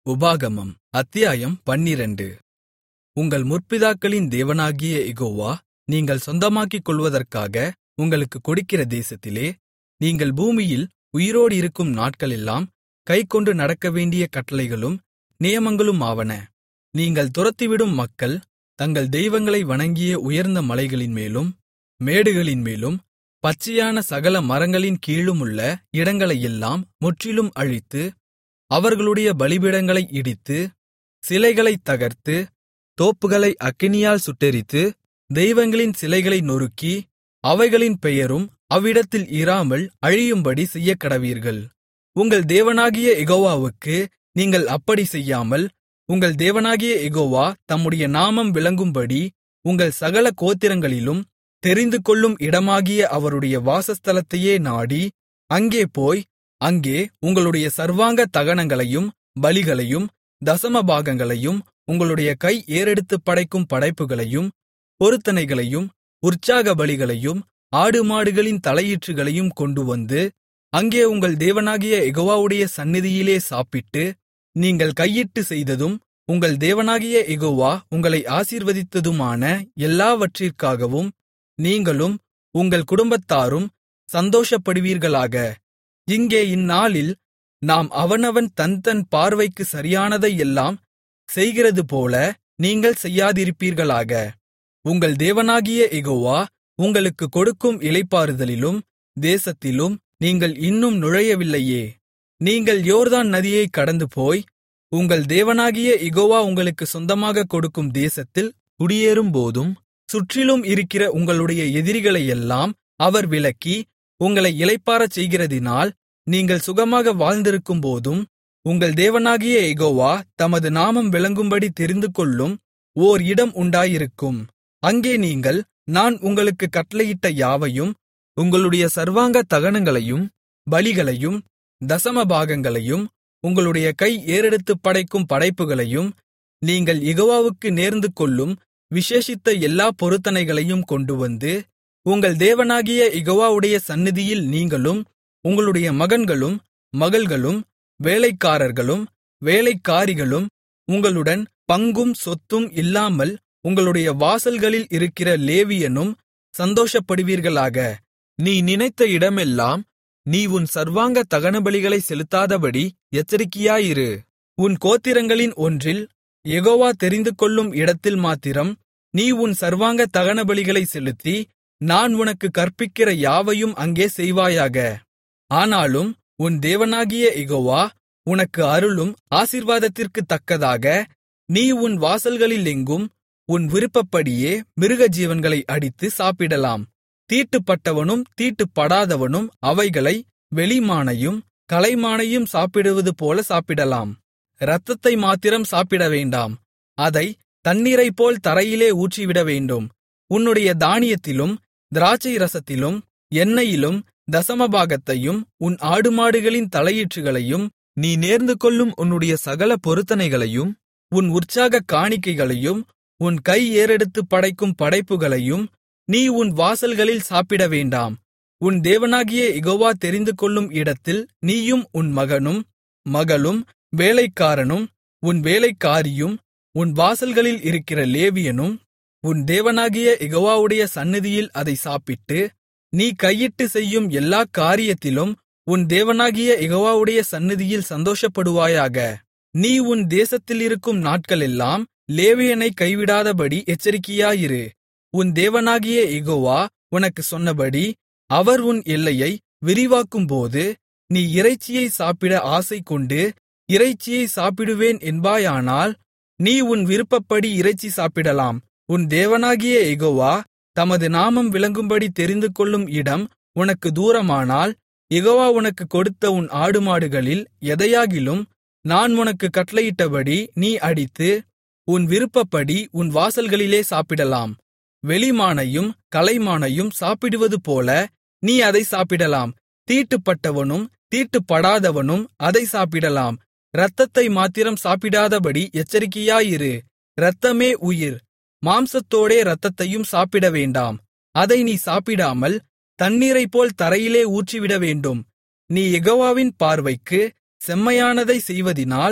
உபாகமம் அத்தியாயம் 12. உங்கள் முற்பிதாக்களின் தேவனாகிய யெகோவா நீங்கள் சொந்தமாக்கிக் கொள்வதற்காக உங்களுக்குக் கொடுக்கிற தேசத்திலே நீங்கள் பூமியில் உயிரோடிருக்கும் நாட்களெல்லாம் கைக்கொண்டு நடக்கவேண்டிய கட்டளைகளும் நியமங்களுமாவன. நீங்கள் துரத்திவிடும் மக்கள் தங்கள் தெய்வங்களை வணங்கிய உயர்ந்த மலைகளின்மேலும் மேடுகளின்மேலும் பச்சையான சகல மரங்களின் கீழுமுள்ள இடங்களையெல்லாம் முற்றிலும் அழித்து, அவர்களுடைய பலிபீடங்களை இடித்து, சிலைகளைத் தகர்த்து, தோப்புகளை அக்கினியால் சுட்டெரித்து, தெய்வங்களின் சிலைகளை நொறுக்கி, அவைகளின் பெயரும் அவ்விடத்தில் இராமல் அழியும்படி செய்யக்கடவீர்கள். உங்கள் தேவனாகிய யெகோவாவுக்கு நீங்கள் அப்படிச் செய்யாமல், உங்கள் தேவனாகிய யெகோவா தம்முடைய நாமம் விளங்கும்படி உங்கள் சகல கோத்திரங்களிலும் தெரிந்துகொள்ளும் இடமாகிய அவருடைய வாசஸ்தலத்தையே நாடி, அங்கே போய், அங்கே உங்களுடைய சர்வாங்க தகனங்களையும் பலிகளையும் தசமபாகங்களையும் உங்களுடைய கை ஏறெடுத்துப் படைக்கும் படைப்புகளையும் பொருத்தனைகளையும் உற்சாக பலிகளையும் ஆடுமாடுகளின் தலையீற்றுகளையும் கொண்டுவந்து, அங்கே உங்கள் தேவனாகிய யெகோவாவுடைய சந்நிதியிலே சாப்பிட்டு, நீங்கள் கையிட்டு செய்ததும் உங்கள் தேவனாகிய யெகோவா உங்களை ஆசீர்வதித்ததுமான எல்லாவற்றிற்காகவும் நீங்களும் உங்கள் குடும்பத்தாரும் சந்தோஷப்படுவீர்களாக. இங்கே இந்நாளில் நாம் அவனவன் தன் பார்வைக்கு சரியானதையெல்லாம் செய்கிறதுபோல நீங்கள் செய்யாதிருப்பீர்களாக. உங்கள் தேவனாகிய யெகோவா உங்களுக்குக் கொடுக்கும் இளைப்பாறுதலிலும் தேசத்திலும் நீங்கள் இன்னும் நுழையவில்லையே. நீங்கள் யோர்தான் நதியைக் கடந்துபோய், உங்கள் தேவனாகிய யெகோவா உங்களுக்குச் சொந்தமாகக் கொடுக்கும் தேசத்தில் குடியேறும்போதும், சுற்றிலும் இருக்கிற உங்களுடைய எதிரிகளையெல்லாம் அவர் விலக்கி உங்களை இளைப்பாறச் செய்கிறதினால் நீங்கள் சுகமாக வாழ்ந்திருக்கும்போதும், உங்கள் தேவனாகிய யெகோவா தமது நாமம் விளங்கும்படி தெரிந்துகொள்ளும் ஓர் இடம் உண்டாயிருக்கும். அங்கே நீங்கள் நான் உங்களுக்குக் கட்டளையிட்ட யாவையும், உங்களுடைய சர்வாங்க தகனங்களையும் பலிகளையும் தசமபாகங்களையும் உங்களுடைய கை ஏறெடுத்துப் படைக்கும் படைப்புகளையும் நீங்கள் யெகோவாவுக்கு நேர்ந்துகொள்ளும் விசேஷித்த எல்லா பொருத்தனைகளையும் கொண்டுவந்து, உங்கள் தேவனாகிய யெகோவாவுடைய சந்நிதியில் நீங்களும் உங்களுடைய மகன்களும் மகள்களும் வேலைக்காரர்களும் வேலைக்காரிகளும் உங்களுடன் பங்கும் சொத்தும் இல்லாமல் உங்களுடைய வாசல்களில் இருக்கிற லேவியனும் சந்தோஷப்படுவீர்களாக. நீ நினைத்த இடமெல்லாம் நீ உன் சர்வாங்க தகனபலிகளை செலுத்தாதபடி எச்சரிக்கையாயிரு. உன் கோத்திரங்களின் ஒன்றில் யெகோவா தெரிந்துகொள்ளும் இடத்தில் மாத்திரம் நீ உன் சர்வாங்க தகனபலிகளை செலுத்தி, நான் உனக்குக் கற்பிக்கிற யாவையும் அங்கே செய்வாயாக. ஆனாலும் உன் தேவனாகிய யெகோவா உனக்கு அருளும் ஆசீர்வாதத்திற்குத் தக்கதாக நீ உன் வாசல்களிலெங்கும் உன் விருப்பப்படியே மிருகஜீவன்களை அடித்து சாப்பிடலாம். தீட்டுப்பட்டவனும் தீட்டுப்படாதவனும் அவைகளை வெளிமானையும் கலைமானையும் சாப்பிடுவதுபோல சாப்பிடலாம். இரத்தத்தை மாத்திரம் சாப்பிடவேண்டாம், அதை தண்ணீரைப்போல் தரையிலே ஊற்றிவிடவேண்டும். உன்னுடைய தானியத்திலும் திராட்சை ரசத்திலும் எண்ணெயிலும் தசமபாகத்தையும் உன் ஆடுமாடுகளின் தலையீற்றுகளையும் நீ நேர்ந்துகொள்ளும் உன்னுடைய சகல பொருத்தனைகளையும் உன் உற்சாகக் காணிக்கைகளையும் உன் கை ஏறெடுத்துப் படைக்கும் படைப்புகளையும் நீ உன் வாசல்களில் சாப்பிடவேண்டாம். உன் தேவனாகிய யெகோவா தெரிந்துகொள்ளும் இடத்தில் நீயும் உன் மகனும் மகளும் வேலைக்காரனும் உன் வேலைக்காரியும் உன் வாசல்களில் இருக்கிற லேவியனும் உன் தேவனாகிய யெகோவாவுடைய சந்நிதியில் அதை சாப்பிட்டு, நீ கையிட்டு செய்யும் எல்லாக் காரியத்திலும் உன் தேவனாகிய யெகோவாவுடைய சந்நிதியில் சந்தோஷப்படுவாயாக. நீ உன் தேசத்திலிருக்கும் நாட்களெல்லாம் லேவியனைக் கைவிடாதபடி எச்சரிக்கையாயிரு. உன் தேவனாகிய யெகோவா உனக்குச் சொன்னபடி அவர் உன் எல்லையை விரிவாக்கும்போது, நீ இறைச்சியை சாப்பிட ஆசை கொண்டு இறைச்சியை சாப்பிடுவேன் என்பாயானால், நீ உன் விருப்பப்படி இறைச்சி சாப்பிடலாம். உன் தேவனாகிய யெகோவா தமது நாமம் விளங்கும்படி தெரிந்துகொள்ளும் இடம் உனக்கு தூரமானால், யெகோவா உனக்குக் கொடுத்த உன் ஆடுமாடுகளில் எதையாகிலும் நான் உனக்குக் கட்டளையிட்டபடி நீ அடித்து, உன் விருப்பப்படி உன் வாசல்களிலே சாப்பிடலாம். வெளிமானையும் கலைமானையும் சாப்பிடுவதுபோல நீ அதை சாப்பிடலாம். தீட்டுப்பட்டவனும் தீட்டுப்படாதவனும் அதை சாப்பிடலாம். இரத்தத்தை மாத்திரம் சாப்பிடாதபடி எச்சரிக்கையாயிரு. இரத்தமே உயிர். மாம்சத்தோடே இரத்தத்தையும் சாப்பிடவேண்டாம். அதை நீ சாப்பிடாமல் தண்ணீரைப்போல் தரையிலே ஊற்றிவிடவேண்டும். நீ யெகோவாவின் பார்வைக்கு செம்மையானதைச் செய்வதினால்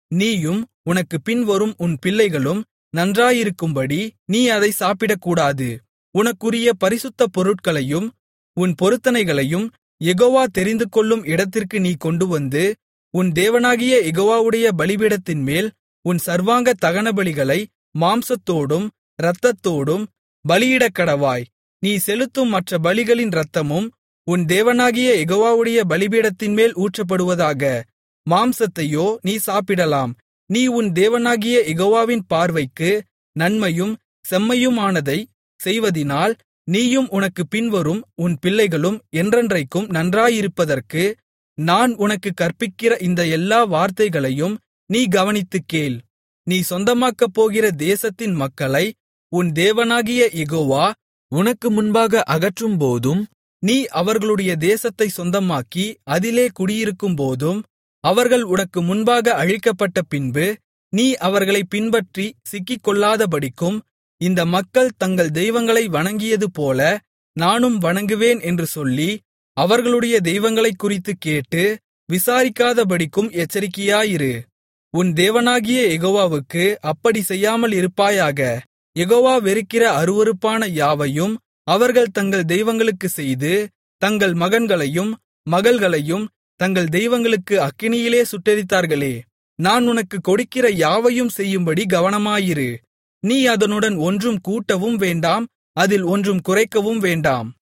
நீயும் உனக்குப் பின்வரும் உன் பிள்ளைகளும் நன்றாயிருக்கும்படி நீ அதை சாப்பிடக்கூடாது. உனக்குரிய பரிசுத்த பொருட்களையும் உன் பொருத்தனைகளையும் யெகோவா தெரிந்துகொள்ளும் இடத்திற்கு நீ கொண்டுவந்து, உன் தேவனாகிய யெகோவாவுடைய பலிபீடத்தின்மேல் உன் சர்வாங்க தகனபலிகளை மாம்சத்தோடும் இரத்தத்தோடும் பலியிடக்கடவாய். நீ செலுத்தும் மற்ற பலிகளின் இரத்தமும் உன் தேவனாகிய யெகோவாவுடைய பலிபீடத்தின்மேல் ஊற்றப்படுவதாக. மாம்சத்தையோ நீ சாப்பிடலாம். நீ உன் தேவனாகிய யெகோவாவின் பார்வைக்கு நன்மையும் செம்மையுமானதைச் செய்வதினால் நீயும் உனக்குப் பின்வரும் உன் பிள்ளைகளும் என்றென்றைக்கும் நன்றாயிருப்பதற்கு நான் உனக்குக் கற்பிக்கிற இந்த எல்லா வார்த்தைகளையும் நீ கவனித்துக் கேள். நீ சொந்தமாக்கப் போகிற தேசத்தின் மக்களை உன் தேவனாகிய யெகோவா உனக்கு முன்பாக அகற்றும்போதும், நீ அவர்களுடைய தேசத்தைச் சொந்தமாக்கி அதிலே குடியிருக்கும்போதும், அவர்கள் உனக்கு முன்பாக அழிக்கப்பட்ட பின்பு நீ அவர்களைப் பின்பற்றி சிக்கிக்கொள்ளாதபடிக்கும், இந்த மக்கள் தங்கள் தெய்வங்களை வணங்கியதுபோல நானும் வணங்குவேன் என்று சொல்லி, அவர்களுடைய தெய்வங்களைக் குறித்துக் கேட்டு விசாரிக்காதபடிக்கும் எச்சரிக்கையாயிரு. உன் தேவனாகிய யெகோவாவுக்கு அப்படி செய்யாமல் இருப்பாயாக. யெகோவா வெறுக்கிற அருவருப்பான யாவையும் அவர்கள் தங்கள் தெய்வங்களுக்குச் செய்து, தங்கள் மகன்களையும் மகள்களையும் தங்கள் தெய்வங்களுக்கு அக்கினியிலே சுட்டெரித்தார்களே. நான் உனக்குக் கொடுக்கிற யாவையும் செய்யும்படி கவனமாயிரு. நீ அதனுடன் ஒன்றும் கூட்டவும் வேண்டாம், அதில் ஒன்றும் குறைக்கவும் வேண்டாம்.